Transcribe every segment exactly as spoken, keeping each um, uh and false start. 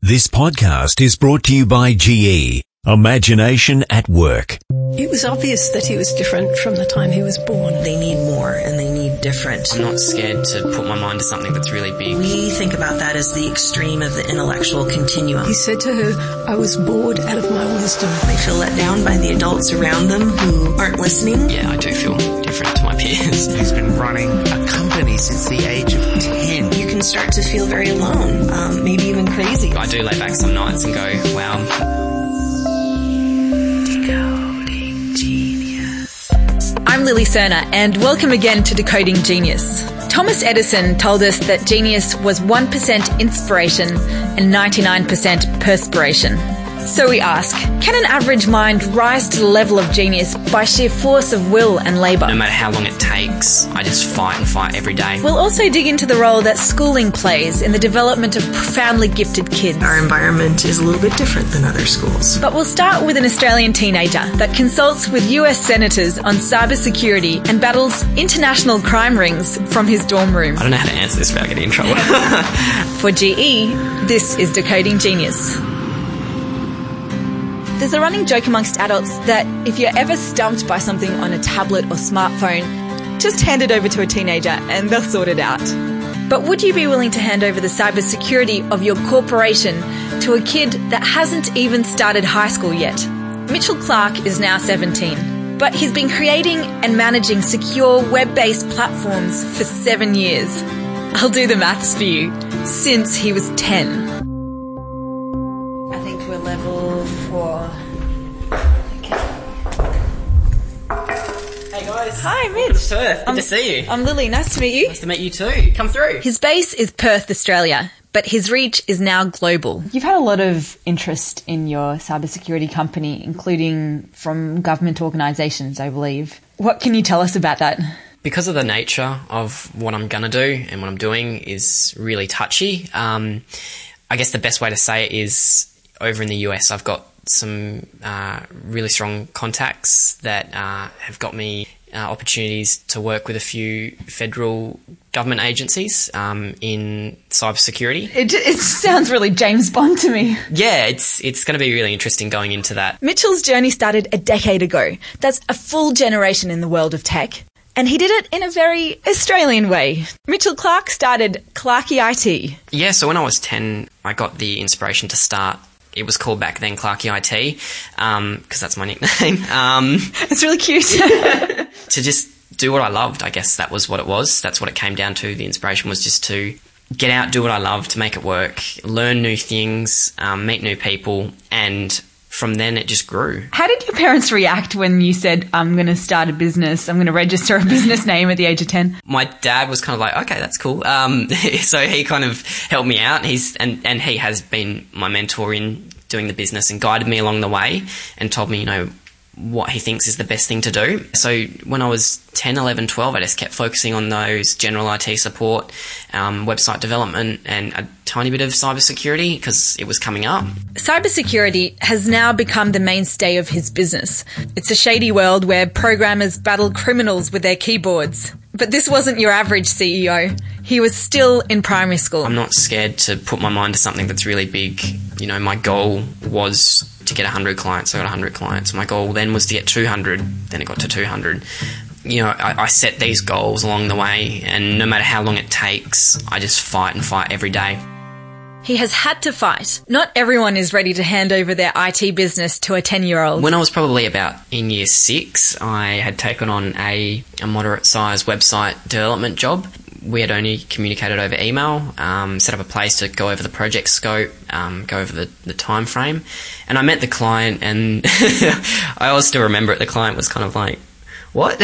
This podcast is brought to you by G E, Imagination at Work. It was obvious that he was different from the time he was born. They need more and they need different. I'm not scared to put my mind to something that's really big. We think about that as the extreme of the intellectual continuum. He said to her, I was bored out of my wisdom. They feel let down by the adults around them who aren't listening. Yeah, I do feel different to my peers. He's been running a company since the age of ten. You can start to feel very alone, um, maybe even crazy. I do lay back some nights and go, wow. I'm Lily Cerner, and welcome again to Decoding Genius. Thomas Edison told us that genius was one percent inspiration and ninety-nine percent perspiration. So we ask, can an average mind rise to the level of genius by sheer force of will and labour? No matter how long it takes, I just fight and fight every day. We'll also dig into the role that schooling plays in the development of profoundly gifted kids. Our environment is a little bit different than other schools. But we'll start with an Australian teenager that consults with U S senators on cybersecurity and battles international crime rings from his dorm room. I don't know how to answer this without getting in trouble. For G E, this is Decoding Genius. There's a running joke amongst adults that if you're ever stumped by something on a tablet or smartphone, just hand it over to a teenager and they'll sort it out. But would you be willing to hand over the cybersecurity of your corporation to a kid that hasn't even started high school yet? Mitchell Clark is now seventeen, but he's been creating and managing secure web-based platforms for seven years. I'll do the maths for you. Since he was ten. I think we're level four. Hey guys. Hi, Mitch. Welcome to Perth. Good I'm, to see you. I'm Lily. Nice to meet you. Nice to meet you too. Come through. His base is Perth, Australia, but his reach is now global. You've had a lot of interest in your cybersecurity company, including from government organisations, I believe. What can you tell us about that? Because of the nature of what I'm going to do and what I'm doing is really touchy, um, I guess the best way to say it is over in the U S I've got some uh, really strong contacts that uh, have got me uh, opportunities to work with a few federal government agencies um, in cybersecurity. It, it sounds really James Bond to me. Yeah, it's it's going to be really interesting going into that. Mitchell's journey started a decade ago. That's a full generation in the world of tech. And he did it in a very Australian way. Mitchell Clark started Clarky I T. Yeah, so when I was ten, I got the inspiration to start. It was called back then Clarky I T, because um, that's my nickname. Um, it's really cute. To just do what I loved, I guess that was what it was. That's what it came down to. The inspiration was just to get out, do what I love, to make it work, learn new things, um, meet new people, and from then it just grew. How did your parents react when you said, I'm going to start a business, I'm going to register a business name at the age of ten? My dad was kind of like, okay, that's cool. Um, so he kind of helped me out. He's and, and he has been my mentor in doing the business and guided me along the way and told me, you know, what he thinks is the best thing to do. So when I was ten, eleven, twelve, I just kept focusing on those general I T support, um, website development and a tiny bit of cybersecurity because it was coming up. Cybersecurity has now become the mainstay of his business. It's a shady world where programmers battle criminals with their keyboards. But this wasn't your average C E O. He was still in primary school. I'm not scared to put my mind to something that's really big. You know, my goal was to get one hundred clients. I got one hundred clients. My goal then was to get two hundred. Then it got to two hundred. You know, I, I set these goals along the way, and no matter how long it takes, I just fight and fight every day. He has had to fight. Not everyone is ready to hand over their I T business to a ten-year-old. When I was probably about in year six, I had taken on a, a moderate-sized website development job. We had only communicated over email, um, set up a place to go over the project scope, um, go over the, the time frame. And I met the client, and I always still remember it. The client was kind of like, what?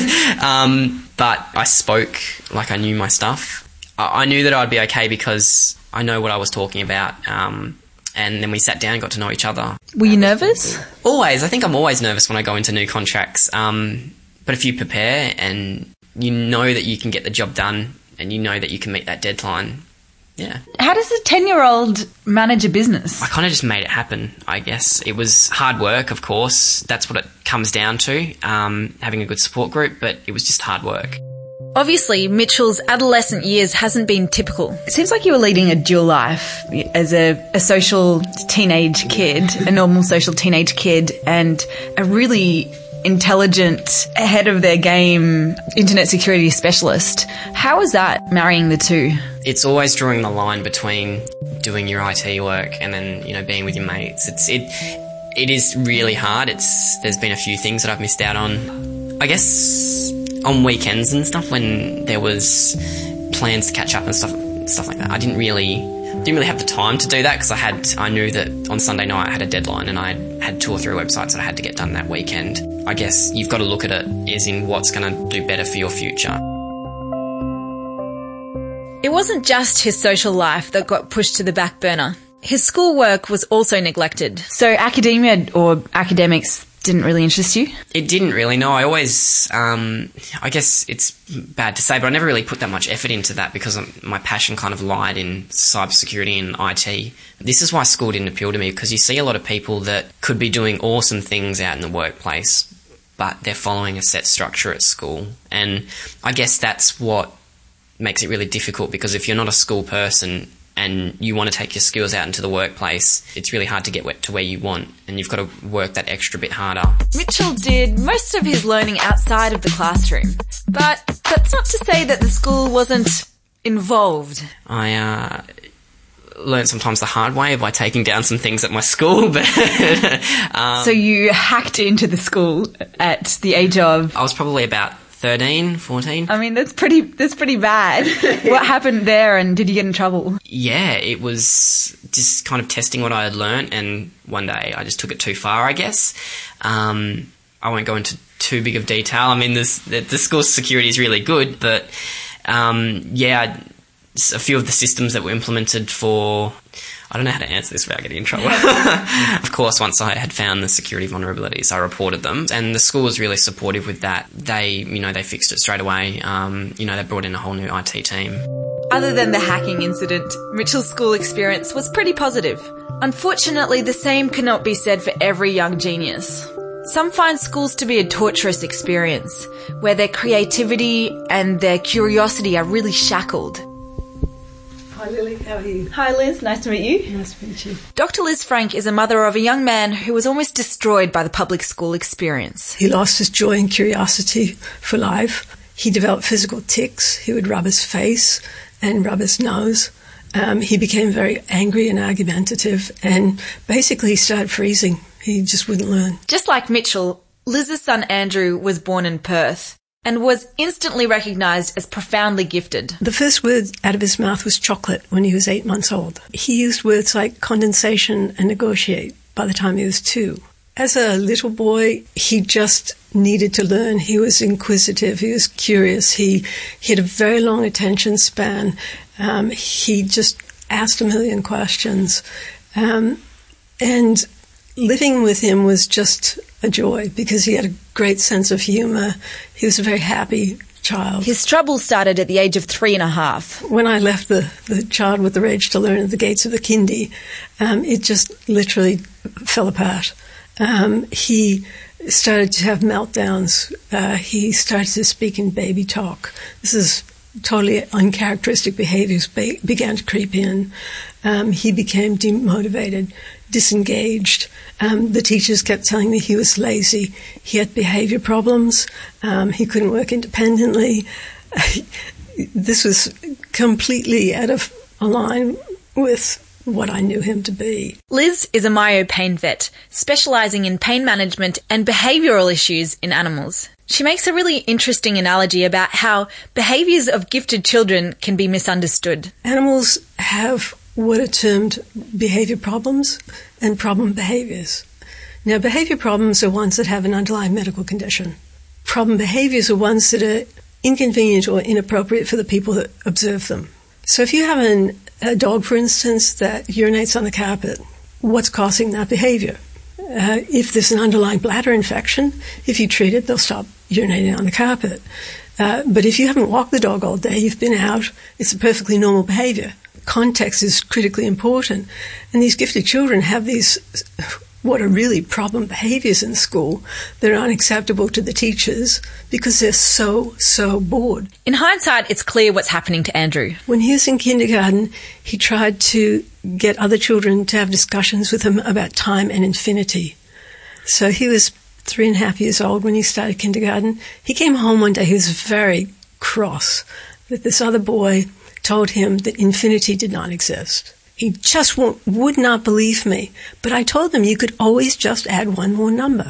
um, but I spoke like I knew my stuff. I, I knew that I'd be okay because I know what I was talking about. Um, and then we sat down and got to know each other. Were you nervous? Always. I think I'm always nervous when I go into new contracts. Um, but if you prepare and you know that you can get the job done and you know that you can meet that deadline, yeah. How does a ten-year-old manage a business? I kind of just made it happen, I guess. It was hard work, of course. That's what it comes down to, um, having a good support group, but it was just hard work. Obviously, Mitchell's adolescent years hasn't been typical. It seems like you were leading a dual life as a, a social teenage kid, a normal social teenage kid, and a really intelligent, ahead of their game internet security specialist. How was that, marrying the two? It's always drawing the line between doing your I T work and then, you know, being with your mates. It's it it is really hard. It's there's been a few things that I've missed out on. I guess on weekends and stuff when there was plans to catch up and stuff stuff like that. I didn't really didn't really have the time to do that because I had I knew that on Sunday night I had a deadline and I had two or three websites that I had to get done that weekend. I guess you've got to look at it as in what's going to do better for your future. It wasn't just his social life that got pushed to the back burner. His schoolwork was also neglected. So academia or academics didn't really interest you? It didn't really, no. I always, um, I guess it's bad to say, but I never really put that much effort into that because my passion kind of lied in cybersecurity and I T. This is why school didn't appeal to me, because you see a lot of people that could be doing awesome things out in the workplace, but they're following a set structure at school. And I guess that's what makes it really difficult, because if you're not a school person and you want to take your skills out into the workplace, it's really hard to get to where you want, and you've got to work that extra bit harder. Mitchell did most of his learning outside of the classroom, but that's not to say that the school wasn't involved. I uh, learned sometimes the hard way by taking down some things at my school. But um, So you hacked into the school at the age of... I was probably about thirteen, fourteen. I mean, that's pretty that's pretty bad. What happened there, and did you get in trouble? Yeah, it was just kind of testing what I had learnt, and one day I just took it too far, I guess. Um, I won't go into too big of detail. I mean, this, the, the school's security is really good, but um, yeah, a few of the systems that were implemented for... I don't know how to answer this without getting in trouble. Of course, once I had found the security vulnerabilities, I reported them, and the school was really supportive with that. They, you know, they fixed it straight away. Um, you know, they brought in a whole new I T team. Other than the hacking incident, Mitchell's school experience was pretty positive. Unfortunately, the same cannot be said for every young genius. Some find schools to be a torturous experience, where their creativity and their curiosity are really shackled. Hi Lily, how are you? Hi Liz, nice to meet you. Nice to meet you. Doctor Liz Frank is a mother of a young man who was almost destroyed by the public school experience. He lost his joy and curiosity for life. He developed physical tics. He would rub his face and rub his nose. Um, he became very angry and argumentative, and basically he started freezing. He just wouldn't learn. Just like Mitchell, Liz's son Andrew was born in Perth and was instantly recognised as profoundly gifted. The first word out of his mouth was chocolate when he was eight months old. He used words like condensation and negotiate by the time he was two. As a little boy, he just needed to learn. He was inquisitive. He was curious. He, he had a very long attention span. Um, he just asked a million questions. Um, and living with him was just a joy because he had a great sense of humour. He was a very happy child. His trouble started at the age of three and a half. When I left the, the child with the rage to learn at the gates of the kindy, um, it just literally fell apart. Um, he started to have meltdowns. Uh, he started to speak in baby talk. This is totally uncharacteristic behaviours be- began to creep in. Um, he became demotivated, disengaged. Um, the teachers kept telling me he was lazy. He had behaviour problems. Um, he couldn't work independently. This was completely out of line with what I knew him to be. Liz is a myo-pain vet, specialising in pain management and behavioural issues in animals. She makes a really interesting analogy about how behaviours of gifted children can be misunderstood. Animals have what are termed behaviour problems and problem behaviours. Now, behaviour problems are ones that have an underlying medical condition. Problem behaviours are ones that are inconvenient or inappropriate for the people that observe them. So if you have an, a dog, for instance, that urinates on the carpet, what's causing that behaviour? Uh, if there's an underlying bladder infection, if you treat it, they'll stop urinating on the carpet. Uh, but if you haven't walked the dog all day, you've been out, it's a perfectly normal behaviour. Context is critically important. And these gifted children have these what are really problem behaviours in school that are unacceptable to the teachers because they're so, so bored. In hindsight, it's clear what's happening to Andrew. When he was in kindergarten, he tried to get other children to have discussions with him about time and infinity. So he was three and a half years old when he started kindergarten. He came home one day, he was very cross that this other boy told him that infinity did not exist. He just won't, would not believe me. But I told him you could always just add one more number.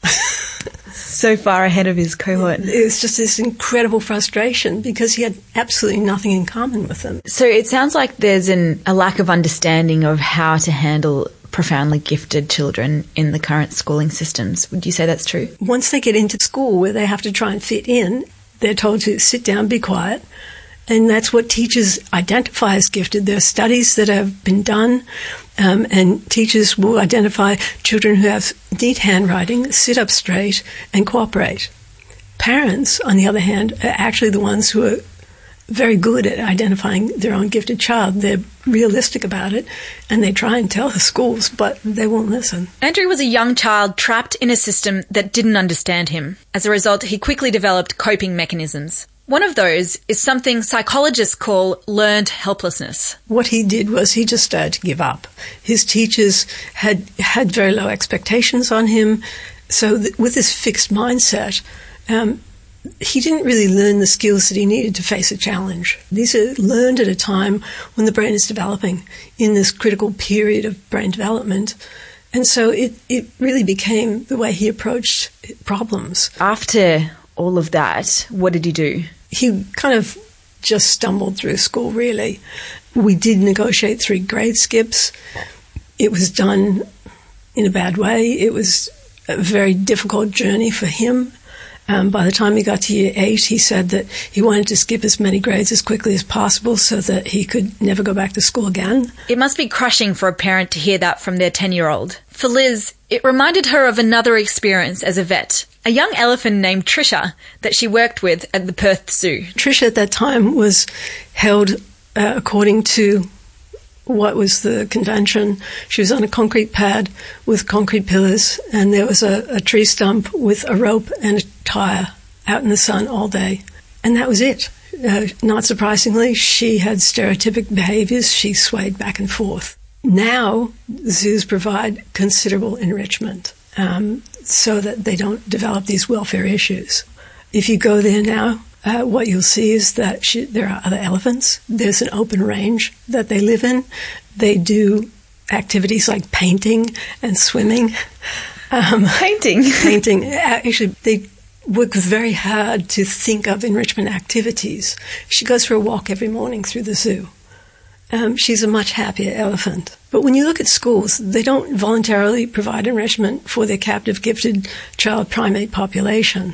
So far ahead of his cohort. It was just this incredible frustration because he had absolutely nothing in common with them. So it sounds like there's an, a lack of understanding of how to handle profoundly gifted children in the current schooling systems. Would you say that's true? Once they get into school where they have to try and fit in, they're told to sit down, be quiet. And that's what teachers identify as gifted. There are studies that have been done, um, and teachers will identify children who have neat handwriting, sit up straight, and cooperate. Parents, on the other hand, are actually the ones who are very good at identifying their own gifted child. They're realistic about it, and they try and tell the schools, but they won't listen. Andrew was a young child trapped in a system that didn't understand him. As a result, he quickly developed coping mechanisms. One of those is something psychologists call learned helplessness. What he did was he just started to give up. His teachers had had very low expectations on him, so th- with this fixed mindset, um, he didn't really learn the skills that he needed to face a challenge. These are learned at a time when the brain is developing, in this critical period of brain development. And so it, it really became the way he approached problems. After all of that, what did he do? He kind of just stumbled through school, really. We did negotiate three grade skips. It was done in a bad way. It was a very difficult journey for him. Um, by the time he got to year eight, he said that he wanted to skip as many grades as quickly as possible so that he could never go back to school again. It must be crushing for a parent to hear that from their ten-year-old. For Liz, it reminded her of another experience as a vet, a young elephant named Trisha that she worked with at the Perth Zoo. Trisha at that time was held uh, according to what was the convention. She was on a concrete pad with concrete pillars, and there was a, a tree stump with a rope and a tire out in the sun all day. And that was it. Uh, not surprisingly, she had stereotypic behaviors. She swayed back and forth. Now, zoos provide considerable enrichment um, so that they don't develop these welfare issues. If you go there now, Uh, what you'll see is that she, there are other elephants. There's an open range that they live in. They do activities like painting and swimming. Um, Painting? painting. Actually, they work very hard to think of enrichment activities. She goes for a walk every morning through the zoo. Um, she's a much happier elephant. But when you look at schools, they don't voluntarily provide enrichment for their captive gifted child primate population.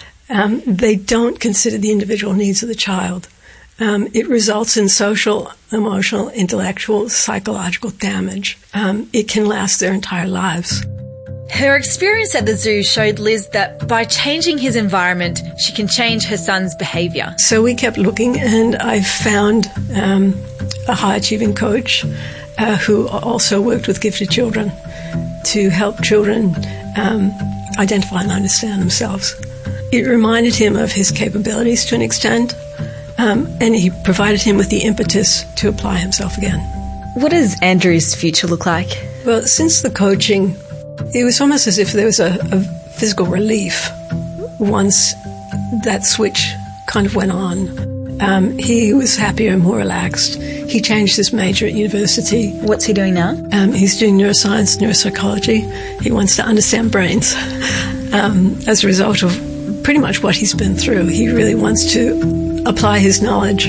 Um, they don't consider the individual needs of the child. Um, it results in social, emotional, intellectual, psychological damage. Um, it can last their entire lives. Her experience at the zoo showed Liz that by changing his environment, she can change her son's behaviour. So we kept looking, and I found um, a high-achieving coach uh, who also worked with gifted children to help children um, identify and understand themselves. It reminded him of his capabilities to an extent, um, and he provided him with the impetus to apply himself again. What does Andrew's future look like? Well, since the coaching, it was almost as if there was a, a physical relief once that switch kind of went on. Um, he was happier and more relaxed. He changed his major at university. What's he doing now? Um, he's doing neuroscience, neuropsychology. He wants to understand brains um, as a result of pretty much what he's been through. He really wants to apply his knowledge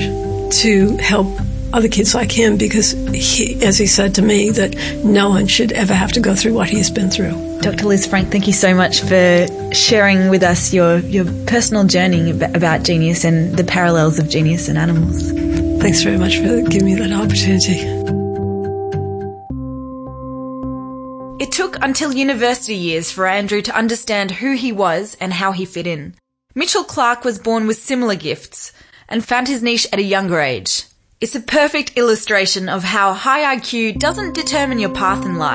to help other kids like him because, he, as he said to me, that no one should ever have to go through what he has been through. Doctor Liz Frank, thank you so much for sharing with us your, your personal journey about genius and the parallels of genius and animals. Thanks very much for giving me that opportunity. It took until university years for Andrew to understand who he was and how he fit in. Mitchell Clark was born with similar gifts and found his niche at a younger age. It's a perfect illustration of how high I Q doesn't determine your path in life,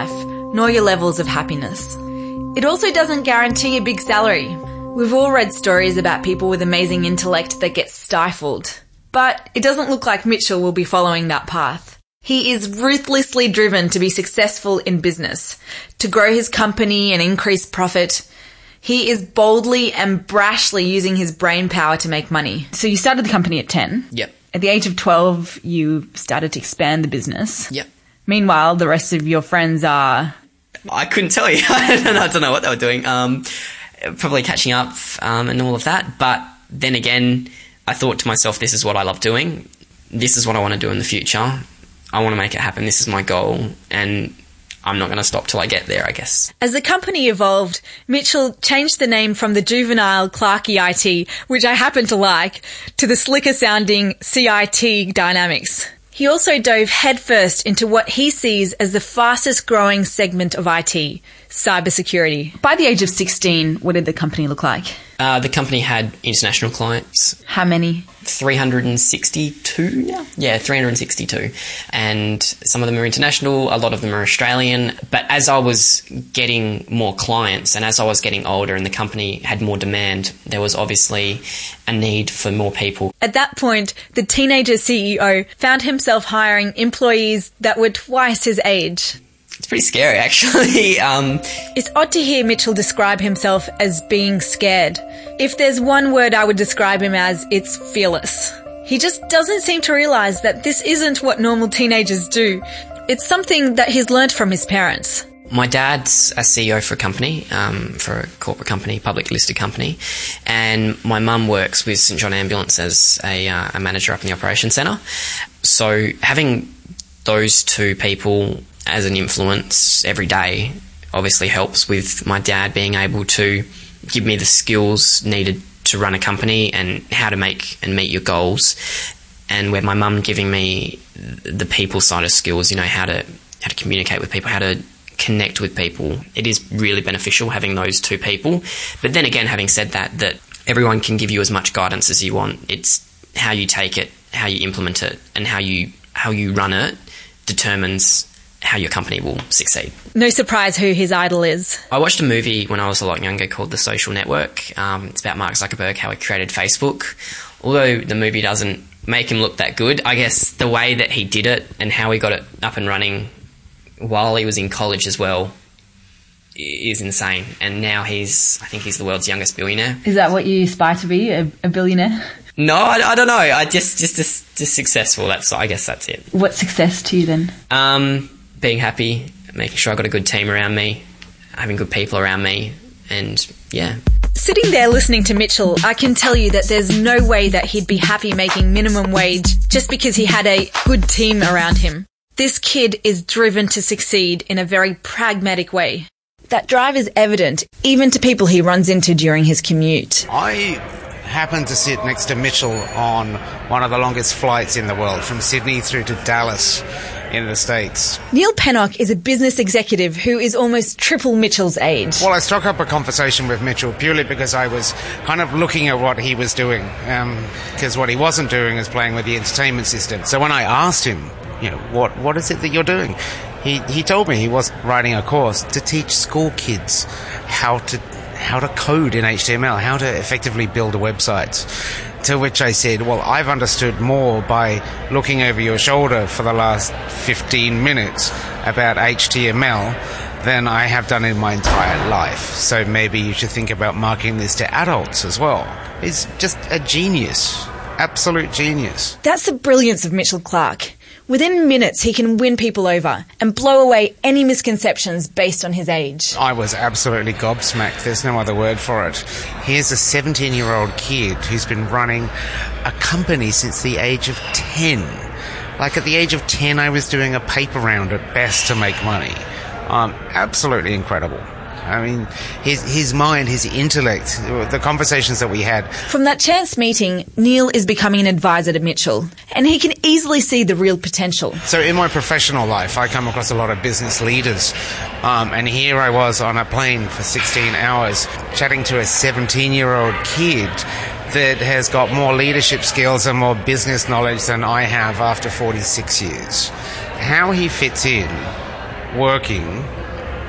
nor your levels of happiness. It also doesn't guarantee a big salary. We've all read stories about people with amazing intellect that get stifled. But it doesn't look like Mitchell will be following that path. He is ruthlessly driven to be successful in business, to grow his company and increase profit. He is boldly and brashly using his brain power to make money. So you started the company at ten. Yep. At the age of twelve, you started to expand the business. Yep. Meanwhile, the rest of your friends are... I couldn't tell you. I don't know what they were doing. Um, probably catching up um, and all of that. But then again, I thought to myself, this is what I love doing. This is what I want to do in the future. I want to make it happen. This is my goal. And I'm not going to stop till I get there, I guess. As the company evolved, Mitchell changed the name from the juvenile Clarkey I T, which I happen to like, to the slicker sounding C I T Dynamics. He also dove headfirst into what he sees as the fastest growing segment of I T, cybersecurity. By the age of sixteen, what did the company look like? Uh, the company had international clients. How many? three hundred sixty-two, yeah. Yeah, three hundred sixty-two. And some of them are international, a lot of them are Australian. But as I was getting more clients and as I was getting older and the company had more demand, there was obviously a need for more people. At that point, the teenager C E O found himself hiring employees that were twice his age. It's pretty scary, actually. um, it's odd to hear Mitchell describe himself as being scared. If there's one word I would describe him as, it's fearless. He just doesn't seem to realise that this isn't what normal teenagers do. It's something that he's learnt from his parents. My dad's a C E O for a company, um, for a corporate company, public listed company, and my mum works with St John Ambulance as a, uh, a manager up in the operations centre. So having those two people as an influence every day obviously helps with my dad being able to give me the skills needed to run a company and how to make and meet your goals, and with my mum giving me the people side of skills, you know, how to how to communicate with people, how to connect with people. It is really beneficial having those two people. But then again, having said that, that everyone can give you as much guidance as you want. It's how you take it, how you implement it, and how you how you run it determines how your company will succeed. No surprise who his idol is. I watched a movie when I was a lot younger called The Social Network. Um, it's about Mark Zuckerberg, how he created Facebook. Although the movie doesn't make him look that good, I guess the way that he did it and how he got it up and running while he was in college as well is insane. And now he's, I think he's the world's youngest billionaire. Is that what you aspire to be, a, a billionaire? No, I, I don't know. I just, just, just, just successful. That's, I guess that's it. What's success to you then? Um, being happy, making sure I've got a good team around me, having good people around me, and yeah. Sitting there listening to Mitchell, I can tell you that there's no way that he'd be happy making minimum wage just because he had a good team around him. This kid is driven to succeed in a very pragmatic way. That drive is evident even to people he runs into during his commute. I happened to sit next to Mitchell on one of the longest flights in the world, from Sydney through to Dallas in the States. Neil Pennock is a business executive who is almost triple Mitchell's age. Well, I struck up a conversation with Mitchell purely because I was kind of looking at what he was doing, because um, what he wasn't doing is playing with the entertainment system. So when I asked him, you know, what what is it that you're doing? He he told me he was writing a course to teach school kids how to how to code in H T M L, how to effectively build a website. To which I said, well, I've understood more by looking over your shoulder for the last fifteen minutes about H T M L than I have done in my entire life. So maybe you should think about marketing this to adults as well. He's just a genius. Absolute genius. That's the brilliance of Mitchell Clark. Within minutes, he can win people over and blow away any misconceptions based on his age. I was absolutely gobsmacked. There's no other word for it. Here's a seventeen-year-old kid who's been running a company since the age of ten. Like, at the age of ten, I was doing a paper round at best to make money. Um, absolutely incredible. I mean, his his mind, his intellect, the conversations that we had. From that chance meeting, Neil is becoming an advisor to Mitchell, and he can easily see the real potential. So in my professional life, I come across a lot of business leaders, um, and here I was on a plane for sixteen hours chatting to a seventeen-year-old kid that has got more leadership skills and more business knowledge than I have after forty-six years. How he fits in working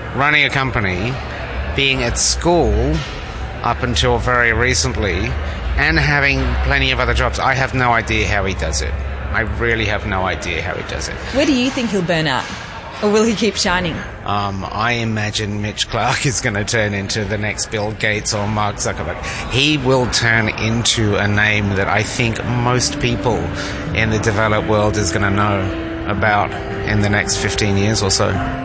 running a company, being at school up until very recently, and having plenty of other jobs. I have no idea how he does it. I really have no idea how he does it. Where do you think he'll burn out? Or will he keep shining? Um, I imagine Mitch Clark is going to turn into the next Bill Gates or Mark Zuckerberg. He will turn into a name that I think most people in the developed world is going to know about in the next fifteen years or so.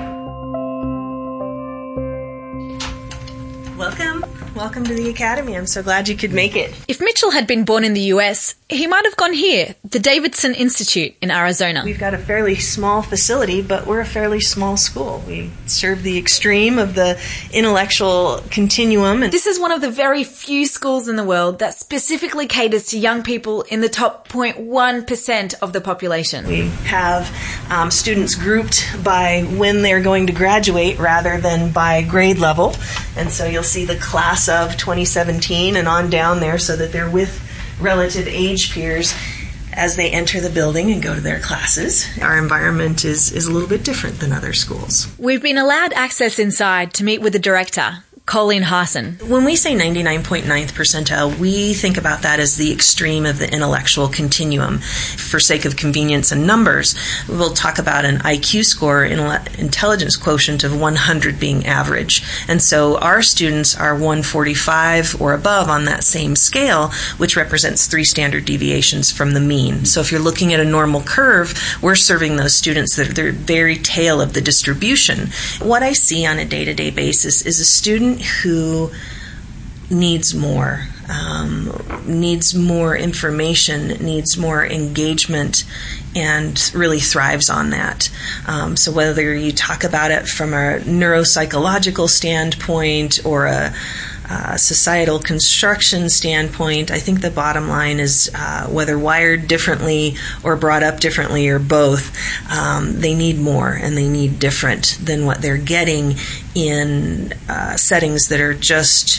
Welcome. Welcome to the Academy. I'm so glad you could make it. If Mitchell had been born in the U S, he might have gone here, the Davidson Institute in Arizona. We've got a fairly small facility, but we're a fairly small school. We serve the extreme of the intellectual continuum. And this is one of the very few schools in the world that specifically caters to young people in the top zero point one percent of the population. We have um, students grouped by when they're going to graduate rather than by grade level. And so you'll see the class of twenty seventeen and on down there so that they're with relative age peers as they enter the building and go to their classes. Our environment is, is a little bit different than other schools. We've been allowed access inside to meet with the director, Colleen Harson. When we say ninety-nine point ninth percentile, we think about that as the extreme of the intellectual continuum. For sake of convenience and numbers, we'll talk about an I Q score, intelligence quotient of one hundred being average. And so our students are one forty-five or above on that same scale, which represents three standard deviations from the mean. So if you're looking at a normal curve, we're serving those students that are the very tail of the distribution. What I see on a day-to-day basis is a student who needs more, um, needs more information, needs more engagement, and really thrives on that. Um, so whether you talk about it from a neuropsychological standpoint or a Uh, societal construction standpoint, I think the bottom line is uh, whether wired differently or brought up differently or both, um, they need more and they need different than what they're getting in uh, settings that are just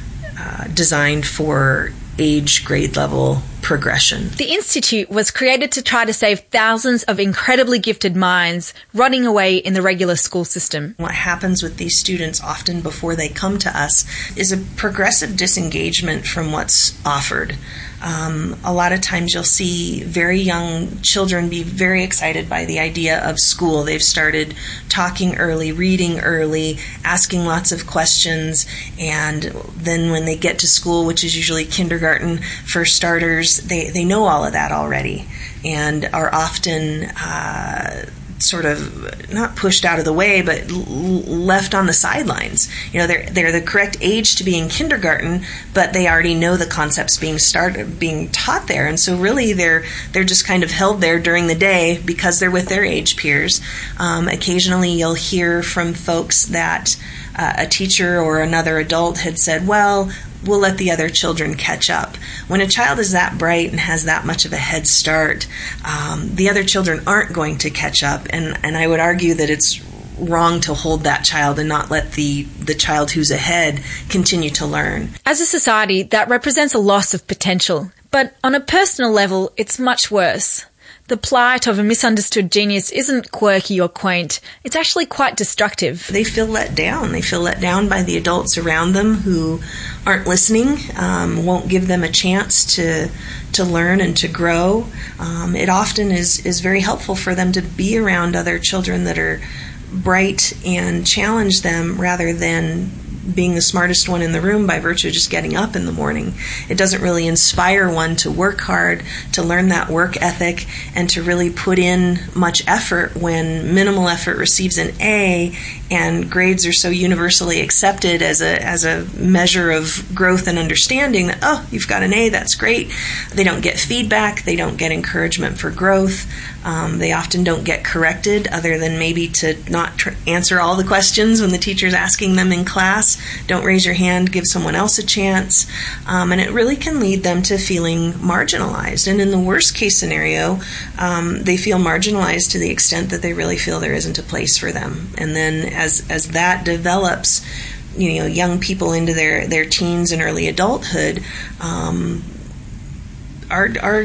uh, designed for age grade level progression. The Institute was created to try to save thousands of incredibly gifted minds rotting away in the regular school system. What happens with these students often before they come to us is a progressive disengagement from what's offered. Um, a lot of times you'll see very young children be very excited by the idea of school. They've started talking early, reading early, asking lots of questions, and then when they get to school, which is usually kindergarten for starters, they, they know all of that already and are often uh, sort of not pushed out of the way, but l- left on the sidelines. You know, they're they're the correct age to be in kindergarten, but they already know the concepts being started, being taught there, and so really they're they're just kind of held there during the day because they're with their age peers. Um, occasionally, you'll hear from folks that uh, a teacher or another adult had said, "Well, we'll let the other children catch up." When a child is that bright and has that much of a head start, um, the other children aren't going to catch up, and, and I would argue that it's wrong to hold that child and not let the, the child who's ahead continue to learn. As a society, that represents a loss of potential, but on a personal level, it's much worse. The plight of a misunderstood genius isn't quirky or quaint. It's actually quite destructive. They feel let down. They feel let down by the adults around them who aren't listening, um, won't give them a chance to to learn and to grow. Um, it often is, is very helpful for them to be around other children that are bright and challenge them rather than being the smartest one in the room by virtue of just getting up in the morning. It doesn't really inspire one to work hard, to learn that work ethic, and to really put in much effort when minimal effort receives an A and grades are so universally accepted as a as a measure of growth and understanding that, oh, you've got an A, that's great. They don't get feedback. They don't get encouragement for growth. Um, they often don't get corrected other than maybe to not tr- answer all the questions when the teacher's asking them in class. Don't raise your hand, give someone else a chance. Um, and it really can lead them to feeling marginalized. And in the worst case scenario, um, they feel marginalized to the extent that they really feel there isn't a place for them. And then as as that develops, you know, young people into their, their teens and early adulthood, um, are are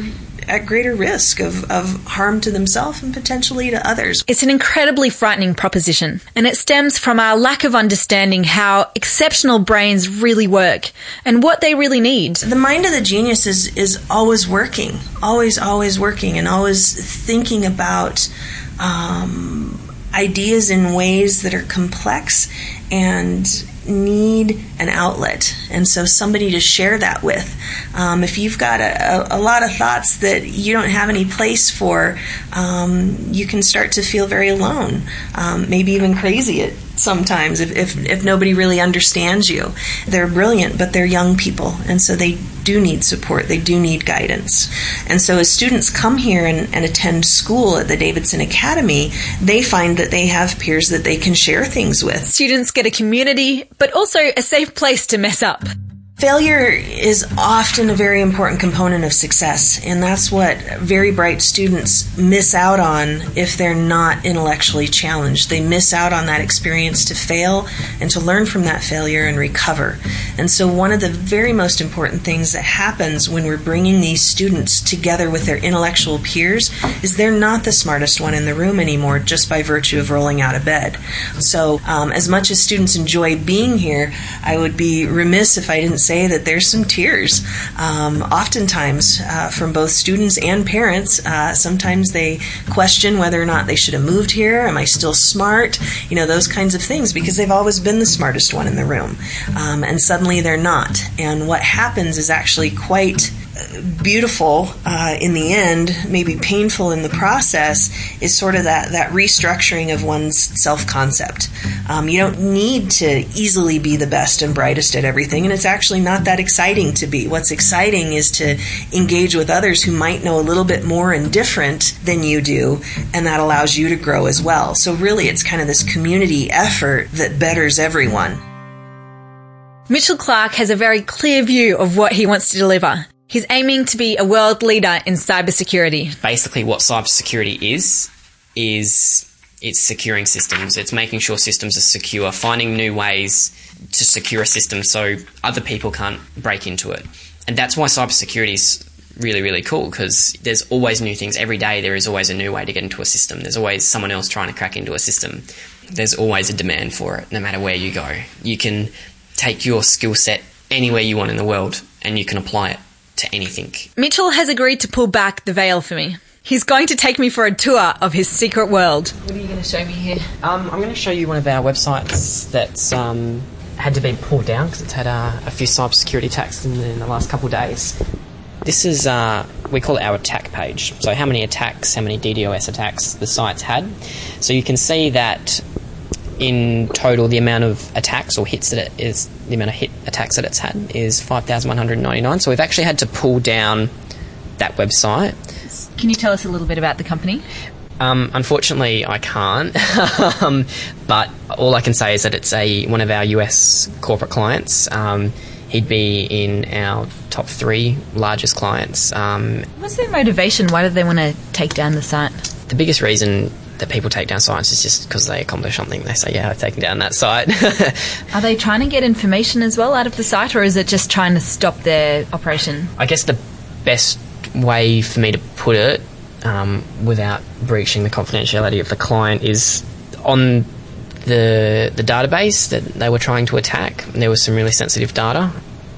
at greater risk of, of harm to themselves and potentially to others. It's an incredibly frightening proposition, and it stems from our lack of understanding how exceptional brains really work and what they really need. The mind of the genius is, is always working, always, always working, and always thinking about um, ideas in ways that are complex and need an outlet, and so somebody to share that with. Um, if you've got a, a, a lot of thoughts that you don't have any place for, um, you can start to feel very alone, um, maybe even crazy at sometimes if, if, if nobody really understands you. They're brilliant, but they're young people, and so they do need support. They do need guidance. And so as students come here and, and attend school at the Davidson Academy, they find that they have peers that they can share things with. Students get a community, but also a safe place to mess up. Failure is often a very important component of success, and that's what very bright students miss out on if they're not intellectually challenged. They miss out on that experience to fail and to learn from that failure and recover. And so one of the very most important things that happens when we're bringing these students together with their intellectual peers is they're not the smartest one in the room anymore just by virtue of rolling out of bed. So um, as much as students enjoy being here, I would be remiss if I didn't say that there's some tears, um, oftentimes uh, from both students and parents. Uh, sometimes they question whether or not they should have moved here. Am I still smart? You know, those kinds of things, because they've always been the smartest one in the room, um, and suddenly they're not. And what happens is actually quite beautiful uh, in the end, maybe painful in the process, is sort of that, that restructuring of one's self-concept. Um, you don't need to easily be the best and brightest at everything, and it's actually not that exciting to be. What's exciting is to engage with others who might know a little bit more and different than you do, and that allows you to grow as well. So really it's kind of this community effort that betters everyone. Mitchell Clark has a very clear view of what he wants to deliver. He's aiming to be a world leader in cybersecurity. Basically what cybersecurity is, is it's securing systems. It's making sure systems are secure, finding new ways to secure a system so other people can't break into it. And that's why cybersecurity is really, really cool, because there's always new things. Every day there is always a new way to get into a system. There's always someone else trying to crack into a system. There's always a demand for it, no matter where you go. You can take your skill set anywhere you want in the world and you can apply it to anything. Mitchell has agreed to pull back the veil for me. He's going to take me for a tour of his secret world. What are you going to show me here? Um, I'm going to show you one of our websites that's um, had to be pulled down because it's had uh, a few cybersecurity attacks in the, in the last couple of days. This is, uh, we call it our attack page. So how many attacks, how many D DoS attacks the site's had. So you can see that in total, the amount of attacks or hits that it is, the amount of hit attacks that it's had is five thousand one hundred ninety-nine. So we've actually had to pull down that website. Can you tell us a little bit about the company? Um, unfortunately, I can't. um, but all I can say is that it's a one of our U S corporate clients. Um, he'd be in our top three largest clients. Um, What's their motivation? Why do they want to take down the site? The biggest reason that people take down sites is just because they accomplish something. They say, yeah, I've taken down that site. Are they trying to get information as well out of the site, or is it just trying to stop their operation? I guess the best way for me to put it, um, without breaching the confidentiality of the client, is on the the database that they were trying to attack, there was some really sensitive data.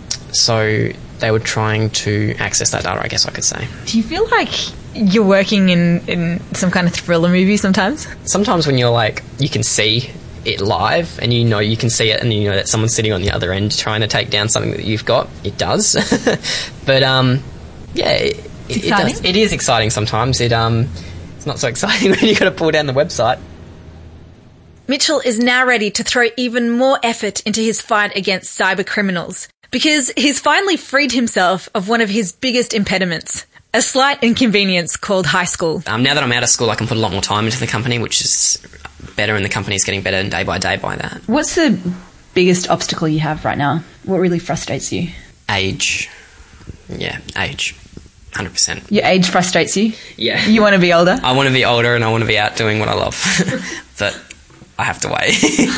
So they were trying to access that data, I guess I could say. Do you feel like you're working in, in some kind of thriller movie sometimes? Sometimes when you're like, you can see it live and you know you can see it and you know that someone's sitting on the other end trying to take down something that you've got, it does. But um, yeah, it, it, it does. It is exciting sometimes. It um, it's not so exciting when you've got to pull down the website. Mitchell is now ready to throw even more effort into his fight against cyber criminals, because he's finally freed himself of one of his biggest impediments, a slight inconvenience called high school. Um, now that I'm out of school, I can put a lot more time into the company, which is better, and the company's getting better day by day by that. What's the biggest obstacle you have right now? What really frustrates you? Age. Yeah, age. one hundred percent. Your age frustrates you? Yeah. You want to be older? I want to be older and I want to be out doing what I love. But I have to wait.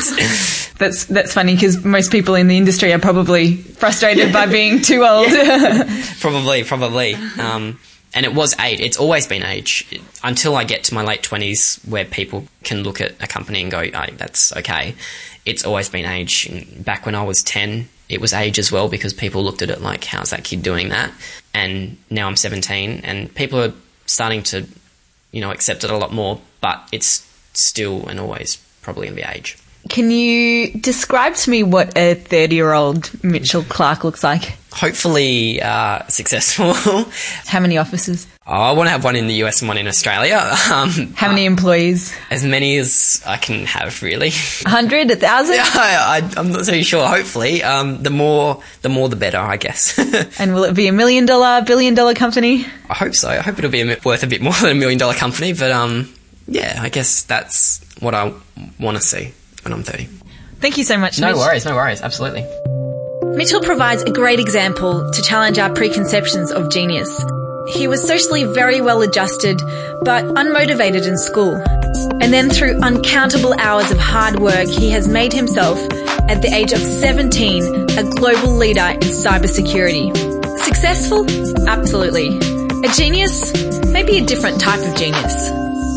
That's that's funny, because most people in the industry are probably frustrated by being too old. Probably, probably. Um, And it was age. It's always been age. Until I get to my late twenties where people can look at a company and go, oh, that's okay. It's always been age. Back when I was ten, it was age as well, because people looked at it like, how's that kid doing that? And now I'm seventeen and people are starting to, you know, accept it a lot more, but it's still and always probably in the age. Can you describe to me what a thirty-year-old Mitchell Clark looks like? Hopefully uh, successful. How many offices? Oh, I want to have one in the U S and one in Australia. Um, How many employees? As many as I can have, really. A hundred? A thousand? Yeah, I, I, I'm not so sure. Hopefully. Um, the more the more the better, I guess. And will it be a million dollar, billion dollar company? I hope so. I hope it'll be a, worth a bit more than a million dollar company. But um, yeah, I guess that's what I want to see when I'm thirty. Thank you so much, No Mitch. worries, no worries. Absolutely. Mitchell provides a great example to challenge our preconceptions of genius. He was socially very well adjusted, but unmotivated in school. And then through uncountable hours of hard work, he has made himself, at the age of seventeen, a global leader in cybersecurity. Successful? Absolutely. A genius? Maybe a different type of genius.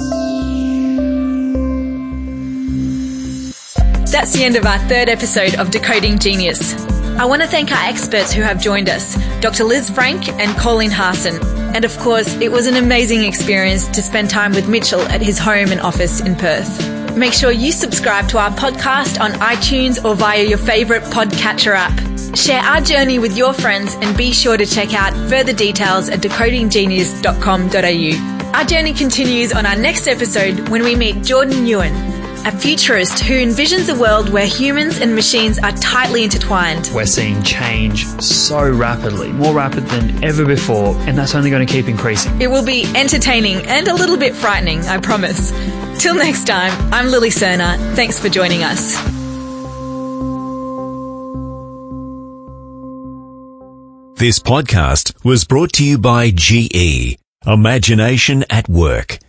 That's the end of our third episode of Decoding Genius. I want to thank our experts who have joined us, Doctor Liz Frank and Colleen Harson. And of course, it was an amazing experience to spend time with Mitchell at his home and office in Perth. Make sure you subscribe to our podcast on iTunes or via your favourite podcatcher app. Share our journey with your friends and be sure to check out further details at decoding genius dot com dot a u. Our journey continues on our next episode when we meet Jordan Ewan, a futurist who envisions a world where humans and machines are tightly intertwined. We're seeing change so rapidly, more rapid than ever before, and that's only going to keep increasing. It will be entertaining and a little bit frightening, I promise. Till next time, I'm Lily Cerner. Thanks for joining us. This podcast was brought to you by G E. Imagination at Work.